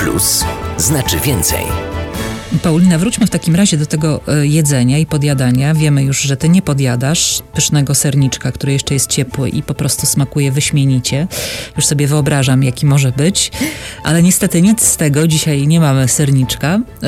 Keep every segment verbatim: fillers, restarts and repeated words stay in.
Plus znaczy więcej. Paulina, wróćmy w takim razie do tego jedzenia i podjadania. Wiemy już, że ty nie podjadasz pysznego serniczka, który jeszcze jest ciepły i po prostu smakuje wyśmienicie. Już sobie wyobrażam, jaki może być. Ale niestety nic z tego. Dzisiaj nie mamy serniczka. Yy...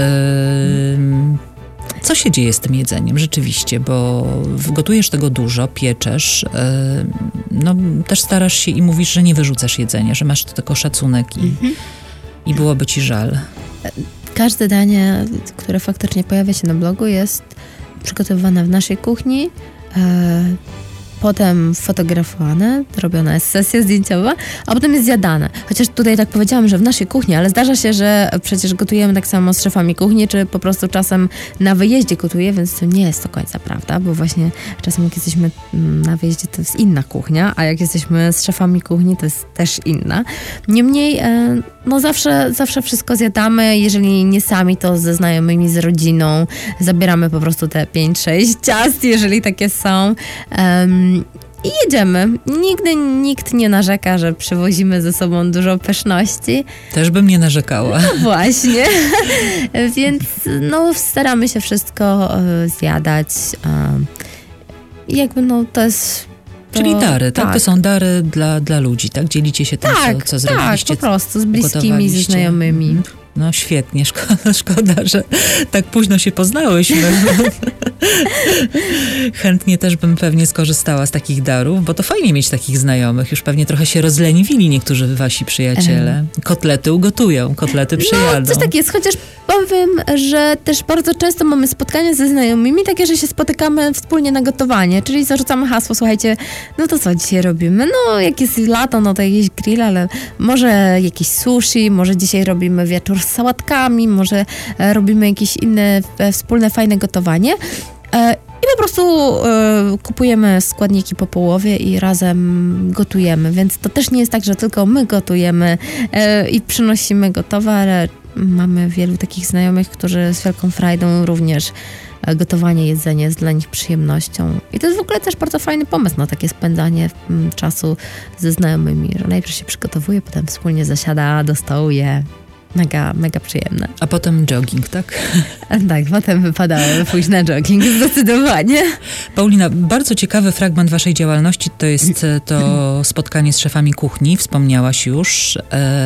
Co się dzieje z tym jedzeniem rzeczywiście? Bo gotujesz tego dużo, pieczesz. Yy... No, też starasz się i mówisz, że nie wyrzucasz jedzenia, że masz do tego szacunek i, mhm. i byłoby ci żal. Każde danie, które faktycznie pojawia się na blogu, jest przygotowywane w naszej kuchni, e, potem fotografowane, robiona jest sesja zdjęciowa, a potem jest zjadane. Chociaż tutaj tak powiedziałam, że w naszej kuchni, ale zdarza się, że przecież gotujemy tak samo z szefami kuchni, czy po prostu czasem na wyjeździe gotuję, więc to nie jest do końca prawda, bo właśnie czasem jak jesteśmy na wyjeździe, to jest inna kuchnia, a jak jesteśmy z szefami kuchni, to jest też inna. Niemniej, e, no zawsze, zawsze wszystko zjadamy, jeżeli nie sami, to ze znajomymi, z rodziną. Zabieramy po prostu te pięć sześć ciast, jeżeli takie są. Um, I jedziemy. Nigdy nikt nie narzeka, że przywozimy ze sobą dużo pyszności. Też bym nie narzekała. No właśnie. Więc no, staramy się wszystko y, zjadać. I y, jakby no to jest... To, Czyli dary, tak? tak? To są dary dla, dla ludzi, tak? Dzielicie się tym, tak, co, co zrobiliście. Tak, po prostu z bliskimi, ze znajomymi. No świetnie, szkoda, szkoda, że tak późno się poznałyśmy. Chętnie też bym pewnie skorzystała z takich darów, bo to fajnie mieć takich znajomych. Już pewnie trochę się rozleniwili niektórzy wasi przyjaciele. Kotlety ugotują, kotlety przyjadą. No, coś tak jest, chociaż powiem, że też bardzo często mamy spotkania ze znajomymi, takie, że się spotykamy wspólnie na gotowanie, czyli zarzucamy hasło, słuchajcie, no to co dzisiaj robimy? No, jak jest lato, no to jakiś grill, ale może jakieś sushi, może dzisiaj robimy wieczór z sałatkami, może e, robimy jakieś inne e, wspólne, fajne gotowanie. E, I po prostu e, kupujemy składniki po połowie i razem gotujemy, więc to też nie jest tak, że tylko my gotujemy e, i przynosimy gotowe, ale mamy wielu takich znajomych, którzy z wielką frajdą również gotowanie, jedzenie jest dla nich przyjemnością. I to jest w ogóle też bardzo fajny pomysł na takie spędzanie m, czasu ze znajomymi, że najpierw się przygotowuje, potem wspólnie zasiada do stołu, je. Mega, mega przyjemne. A potem jogging, tak? Tak, potem wypadało pójść na jogging, zdecydowanie. Paulina, bardzo ciekawy fragment waszej działalności to jest to spotkanie z szefami kuchni, wspomniałaś już.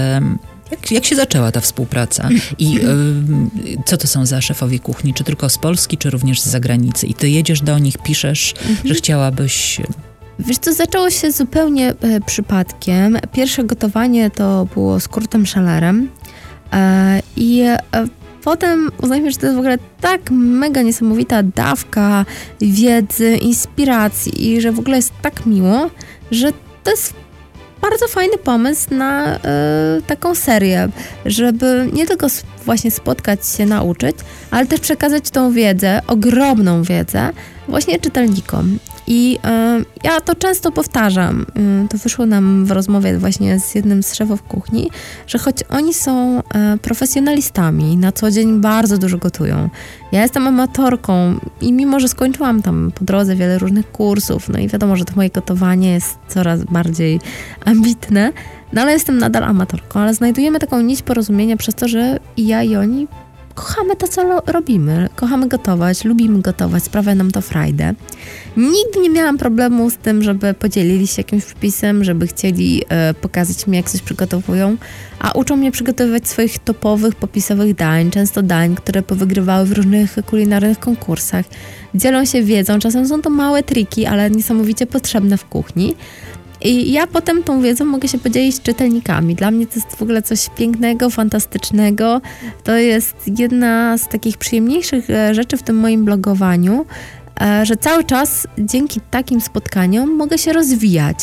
Jak, jak się zaczęła ta współpraca? I y, co to są za szefowie kuchni? Czy tylko z Polski, czy również z zagranicy? I ty jedziesz do nich, piszesz, mhm. że chciałabyś... Wiesz co, zaczęło się zupełnie e, przypadkiem. Pierwsze gotowanie to było z Kurtem Schellerem e, i e, potem uznaliśmy, że to jest w ogóle tak mega niesamowita dawka wiedzy, inspiracji i że w ogóle jest tak miło, że to jest bardzo fajny pomysł na y, taką serię, żeby nie tylko właśnie spotkać się, nauczyć, ale też przekazać tą wiedzę, ogromną wiedzę właśnie czytelnikom. I y, ja to często powtarzam, y, to wyszło nam w rozmowie właśnie z jednym z szefów kuchni, że choć oni są y, profesjonalistami, na co dzień bardzo dużo gotują. Ja jestem amatorką i mimo, że skończyłam tam po drodze wiele różnych kursów, no i wiadomo, że to moje gotowanie jest coraz bardziej ambitne, no ale jestem nadal amatorką, ale znajdujemy taką nić porozumienia przez to, że i ja i oni kochamy to, co lo- robimy. Kochamy gotować, lubimy gotować, sprawia nam to frajdę. Nigdy nie miałam problemu z tym, żeby podzielili się jakimś wpisem, żeby chcieli e, pokazać mi, jak coś przygotowują, a uczą mnie przygotowywać swoich topowych, popisowych dań, często dań, które powygrywały w różnych kulinarnych konkursach. Dzielą się wiedzą, czasem są to małe triki, ale niesamowicie potrzebne w kuchni. I ja potem tą wiedzą mogę się podzielić z czytelnikami. Dla mnie to jest w ogóle coś pięknego, fantastycznego. To jest jedna z takich przyjemniejszych rzeczy w tym moim blogowaniu, że cały czas dzięki takim spotkaniom mogę się rozwijać.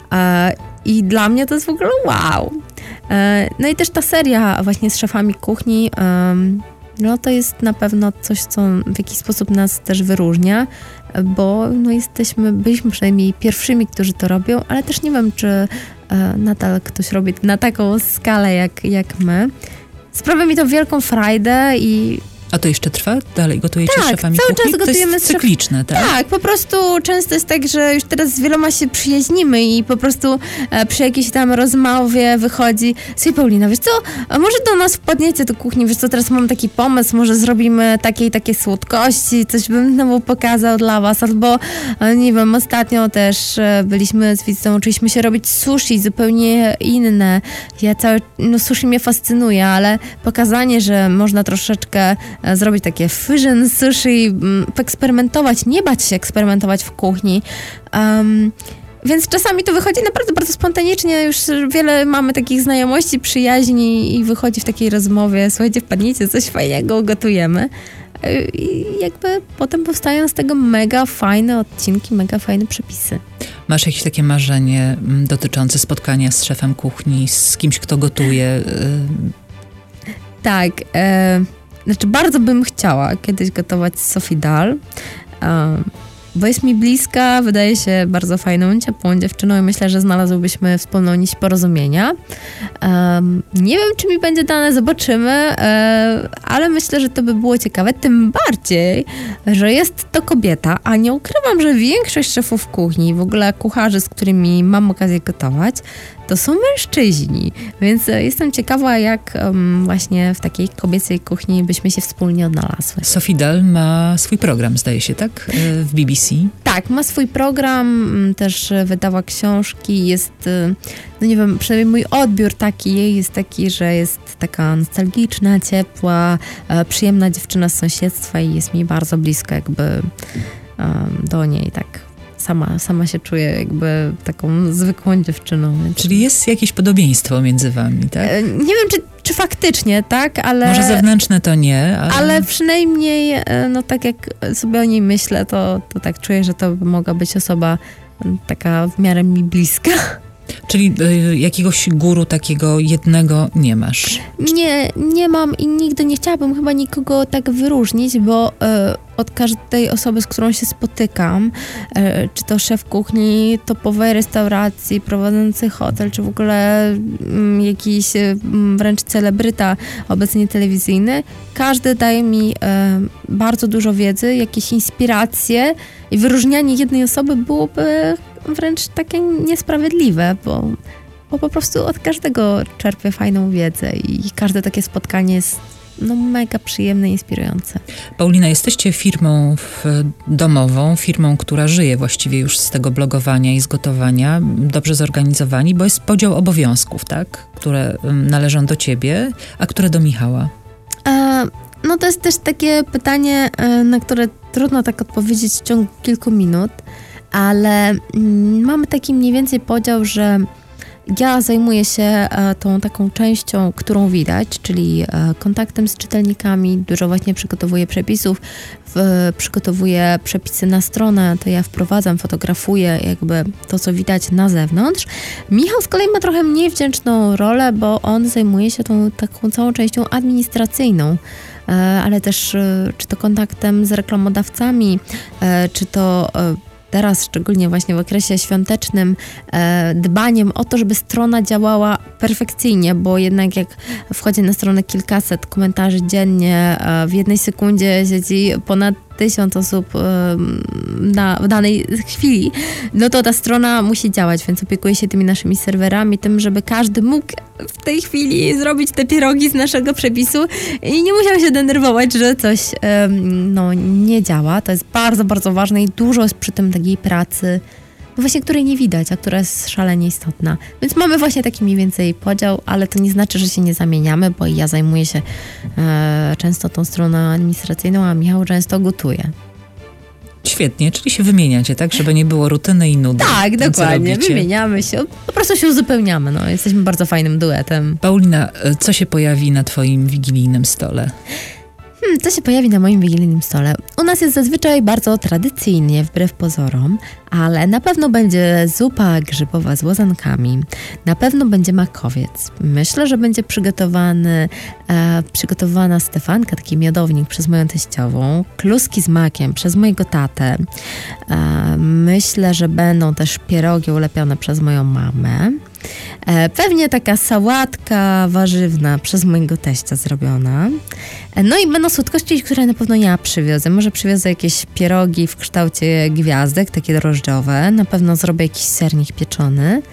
I dla mnie to jest w ogóle wow. No i też ta seria właśnie z szefami kuchni, no to jest na pewno coś, co w jakiś sposób nas też wyróżnia, bo no jesteśmy, byliśmy przynajmniej pierwszymi, którzy to robią, ale też nie wiem, czy e, nadal ktoś robi na taką skalę jak, jak my. Sprawia mi to wielką frajdę i A to jeszcze trwa? Dalej gotujecie tak, z szefami cały kuchni? czas gotujemy to jest z szef... cykliczne, tak? Tak, po prostu często jest tak, że już teraz z wieloma się przyjaźnimy i po prostu e, przy jakiejś tam rozmowie wychodzi: słuchaj Paulina, wiesz co, a może do nas wpadniecie do kuchni, wiesz co, teraz mam taki pomysł, może zrobimy takie i takie słodkości, coś bym znowu pokazał dla was, albo e, nie wiem, ostatnio też e, byliśmy z widzą, uczyliśmy się robić sushi, zupełnie inne. Ja całe, no sushi mnie fascynuje, ale pokazanie, że można troszeczkę e, zrobić takie fusion sushi, m, poeksperymentować, nie bać się eksperymentować w kuchni. Um, Więc czasami to wychodzi naprawdę bardzo spontanicznie, już wiele mamy takich znajomości, przyjaźni i wychodzi w takiej rozmowie: słuchajcie, wpadnijcie, coś fajnego gotujemy. I jakby potem powstają z tego mega fajne odcinki, mega fajne przepisy. Masz jakieś takie marzenie dotyczące spotkania z szefem kuchni, z kimś, kto gotuje? Tak, e, znaczy bardzo bym chciała kiedyś gotować z Sophie Dahl, e, bo jest mi bliska, wydaje się bardzo fajną, ciepłą dziewczyną i myślę, że znalazłybyśmy wspólną nić porozumienia. Um, nie wiem, czy mi będzie dane, zobaczymy, e, ale myślę, że to by było ciekawe, tym bardziej, że jest to kobieta, a nie ukrywam, że większość szefów kuchni, w ogóle kucharzy, z którymi mam okazję gotować, to są mężczyźni, więc jestem ciekawa, jak um, właśnie w takiej kobiecej kuchni byśmy się wspólnie odnalazły. Sophie Dahl ma swój program, zdaje się, tak? W B B C. Tak, ma swój program, też wydała książki, jest, no nie wiem, przynajmniej mój odbiór taki jej jest taki, że jest taka nostalgiczna, ciepła, przyjemna dziewczyna z sąsiedztwa i jest mi bardzo bliska jakby um, do niej, tak. Sama, sama się czuję jakby taką zwykłą dziewczyną. Więc... Czyli jest jakieś podobieństwo między wami, tak? Nie wiem, czy, czy faktycznie, tak, ale... Może zewnętrzne to nie, ale... Ale przynajmniej, no tak jak sobie o niej myślę, to, to tak czuję, że to mogła być osoba taka w miarę mi bliska. Czyli y, jakiegoś guru takiego jednego nie masz? Nie, nie mam i nigdy nie chciałabym chyba nikogo tak wyróżnić, bo y, od każdej osoby, z którą się spotykam, y, czy to szef kuchni topowej restauracji, prowadzący hotel, czy w ogóle y, jakiś y, wręcz celebryta obecnie telewizyjny, każdy daje mi y, bardzo dużo wiedzy, jakieś inspiracje i wyróżnianie jednej osoby byłoby wręcz takie niesprawiedliwe, bo, bo po prostu od każdego czerpię fajną wiedzę i każde takie spotkanie jest no mega przyjemne i inspirujące. Paulina, jesteście firmą domową, firmą, która żyje właściwie już z tego blogowania i z gotowania, dobrze zorganizowani, bo jest podział obowiązków, tak? Które należą do ciebie, a które do Michała. E, no to jest też takie pytanie, na które trudno tak odpowiedzieć w ciągu kilku minut, ale mm, mamy taki mniej więcej podział, że ja zajmuję się e, tą taką częścią, którą widać, czyli e, kontaktem z czytelnikami, dużo właśnie przygotowuję przepisów, w, przygotowuję przepisy na stronę, to ja wprowadzam, fotografuję jakby to, co widać na zewnątrz. Michał z kolei ma trochę mniej wdzięczną rolę, bo on zajmuje się tą taką całą częścią administracyjną, e, ale też e, czy to kontaktem z reklamodawcami, e, czy to e, teraz, szczególnie właśnie w okresie świątecznym, e, dbaniem o to, żeby strona działała perfekcyjnie, bo jednak jak wchodzi na stronę kilkaset komentarzy dziennie, e, w jednej sekundzie siedzi ponad tysiąc osób e, na, w danej chwili, no to ta strona musi działać, więc opiekuję się tymi naszymi serwerami, tym, żeby każdy mógł w tej chwili zrobić te pierogi z naszego przepisu i nie musiał się denerwować, że coś e, no, nie działa. To jest bardzo, bardzo ważne i dużo jest przy tym takiej pracy, no właśnie, której nie widać, a która jest szalenie istotna. Więc mamy właśnie taki mniej więcej podział, ale to nie znaczy, że się nie zamieniamy, bo ja zajmuję się e, często tą stroną administracyjną, a Michał często gotuje. Świetnie, czyli się wymieniacie, tak? Żeby nie było rutyny i nudy. Tak, tym, dokładnie. Wymieniamy się, po prostu się uzupełniamy. No. Jesteśmy bardzo fajnym duetem. Paulina, co się pojawi na twoim wigilijnym stole? Hmm, co się pojawi na moim wigilijnym stole? U nas jest zazwyczaj bardzo tradycyjnie, wbrew pozorom, ale na pewno będzie zupa grzybowa z łazankami, na pewno będzie makowiec. Myślę, że będzie przygotowany, e, przygotowana stefanka, taki miodownik przez moją teściową, kluski z makiem przez mojego tatę. E, myślę, że będą też pierogi ulepione przez moją mamę. E, pewnie taka sałatka warzywna przez mojego teścia zrobiona. E, no i będą słodkości, które na pewno ja przywiozę. Może przywiozę jakieś pierogi w kształcie gwiazdek, takie drożdżowe. Na pewno zrobię jakiś sernik pieczony.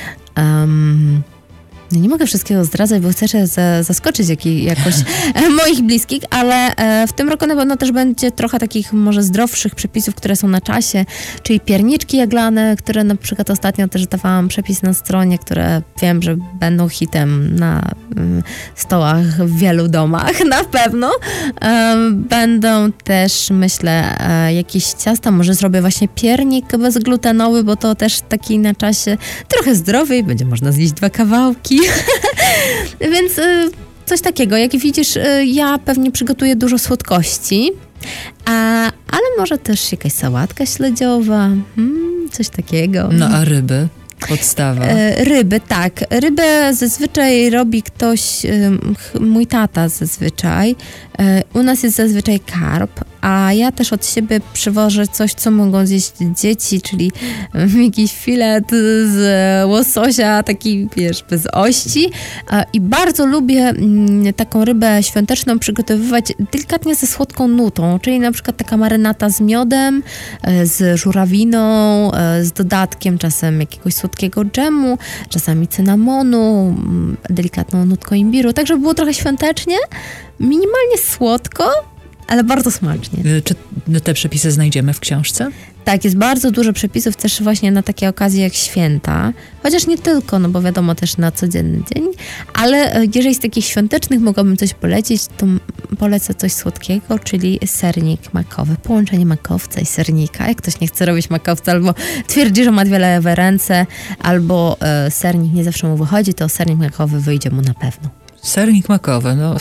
Um, No nie mogę wszystkiego zdradzać, bo chcę za, zaskoczyć jak, jakoś moich bliskich, ale e, w tym roku na pewno też będzie trochę takich może zdrowszych przepisów, które są na czasie, czyli pierniczki jaglane, które na przykład ostatnio też dawałam przepis na stronie, które wiem, że będą hitem na y, stołach w wielu domach, na pewno. E, będą też, myślę, e, jakieś ciasta, może zrobię właśnie piernik bezglutenowy, bo to też taki na czasie trochę zdrowy i będzie można zjeść dwa kawałki. Więc y, coś takiego. Jak widzisz, y, ja pewnie przygotuję dużo słodkości, a, ale może też jakaś sałatka śledziowa, hmm, coś takiego. No a ryby? Podstawa. E, ryby, tak. Rybę zazwyczaj robi ktoś, y, mój tata zazwyczaj. E, u nas jest zazwyczaj karp, a ja też od siebie przywożę coś, co mogą zjeść dzieci, czyli jakiś filet z łososia, taki, wiesz, bez ości. E, I bardzo lubię m, taką rybę świąteczną przygotowywać delikatnie ze słodką nutą, czyli na przykład taka marynata z miodem, e, z żurawiną, e, z dodatkiem czasem jakiegoś słodkiego dżemu, czasami cynamonu, delikatną nutką imbiru, tak żeby było trochę świątecznie, minimalnie słodko, ale bardzo smacznie. Czy te przepisy znajdziemy w książce? Tak, jest bardzo dużo przepisów też właśnie na takie okazje jak święta, chociaż nie tylko, no bo wiadomo też na codzienny dzień, ale jeżeli z takich świątecznych mogłabym coś polecić, to polecę coś słodkiego, czyli sernik makowy, połączenie makowca i sernika. Jak ktoś nie chce robić makowca albo twierdzi, że ma dwie lewe ręce, albo e, sernik nie zawsze mu wychodzi, to sernik makowy wyjdzie mu na pewno. Sernik makowy, no,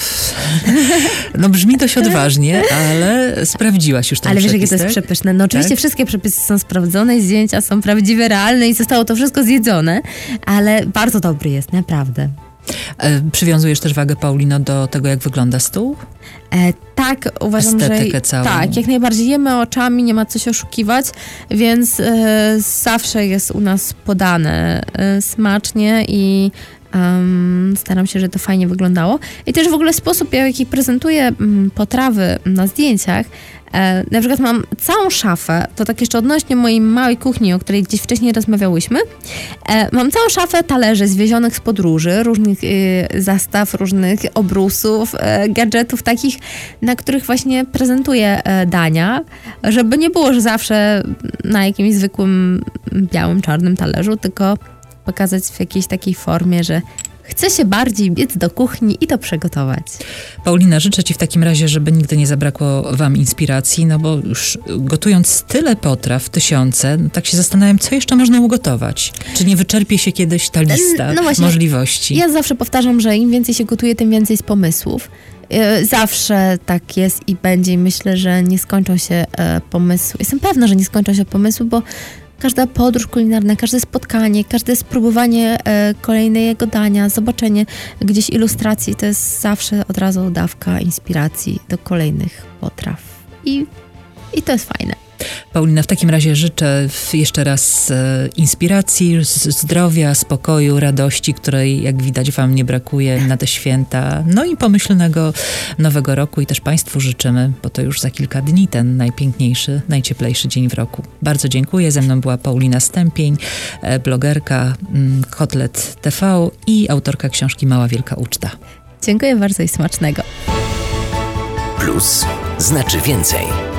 no brzmi dość odważnie, ale sprawdziłaś już ten Ale wiesz, przepis, jakie to jest tak? przepyszne. No oczywiście tak? Wszystkie przepisy są sprawdzone i zdjęcia są prawdziwe, realne i zostało to wszystko zjedzone, ale bardzo dobry jest, naprawdę. E, przywiązujesz też wagę, Paulino, do tego, jak wygląda stół? E, tak, uważam, Estetykę że całą. tak, jak najbardziej jemy oczami, nie ma co się oszukiwać, więc e, zawsze jest u nas podane e, smacznie i Um, staram się, żeby to fajnie wyglądało. I też w ogóle sposób, w jaki prezentuję um, potrawy na zdjęciach. E, na przykład mam całą szafę, to tak jeszcze odnośnie mojej małej kuchni, o której gdzieś wcześniej rozmawiałyśmy. E, mam całą szafę talerzy zwiezionych z podróży, różnych e, zastaw, różnych obrusów, e, gadżetów takich, na których właśnie prezentuję e, dania, żeby nie było, że zawsze na jakimś zwykłym białym, czarnym talerzu, tylko pokazać w jakiejś takiej formie, że chce się bardziej biec do kuchni i to przygotować. Paulina, życzę Ci w takim razie, żeby nigdy nie zabrakło Wam inspiracji, no bo już gotując tyle potraw, tysiące, no tak się zastanawiam, co jeszcze można ugotować. Czy nie wyczerpie się kiedyś ta lista no właśnie, możliwości? Ja zawsze powtarzam, że im więcej się gotuje, tym więcej z pomysłów. Zawsze tak jest i będzie i myślę, że nie skończą się pomysły. Jestem pewna, że nie skończą się pomysły, bo każda podróż kulinarna, każde spotkanie, każde spróbowanie e, kolejnego dania, zobaczenie gdzieś ilustracji, to jest zawsze od razu dawka inspiracji do kolejnych potraw. I, i to jest fajne. Paulina, w takim razie życzę jeszcze raz e, inspiracji, zdrowia, spokoju, radości, której jak widać Wam nie brakuje na te święta. No i pomyślnego nowego roku i też Państwu życzymy, bo to już za kilka dni ten najpiękniejszy, najcieplejszy dzień w roku. Bardzo dziękuję. Ze mną była Paulina Stępień, e, blogerka mm, Kotlet T V i autorka książki Mała Wielka Uczta. Dziękuję bardzo i smacznego. Plus znaczy więcej.